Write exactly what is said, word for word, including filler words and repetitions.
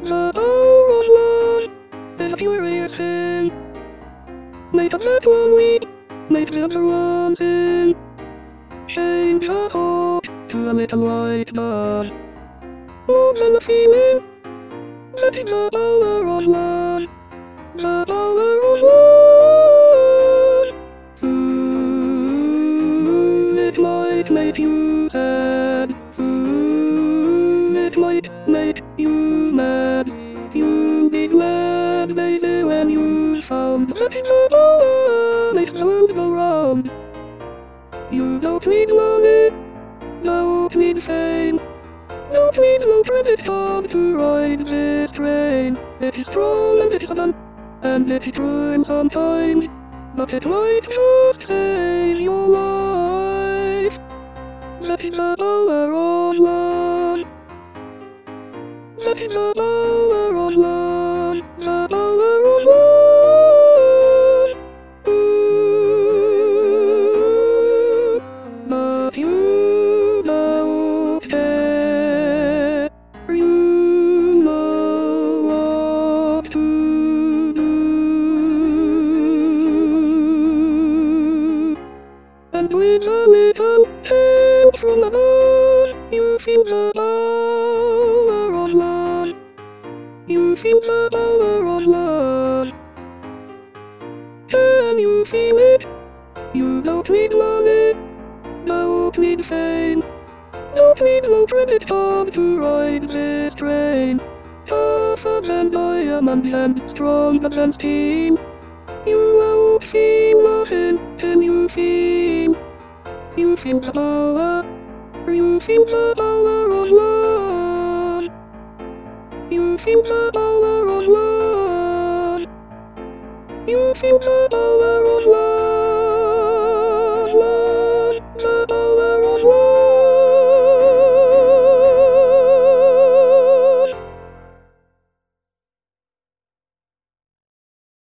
The power of love is a furious sin. Make a better one weak, make the other one sin. Change the heart to a little white blood. More than a feeling, that is the power of love. The power of love. Ooh, it might make you sad. Ooh, it might make you mad. You'll be glad, baby, when you found that the power makes the world go round. You don't need money, don't need fame, don't need no credit card to ride this train. It is strong and it is sudden, and it is cruel sometimes, but it might just save your life. That is the power of love. That is the power of love. The power of love. Ooh, but you don't care. You know what to do. And with a little help from above, you feel the power of love. You feel the power of love. Can you feel it? You don't need money, don't need fame, don't need no credit card to ride this train. Tougher than diamonds and stronger than steam. You won't feel nothing till you feel. You feel the power. You feel the power of love. You feel the power of love. You feel the power of love.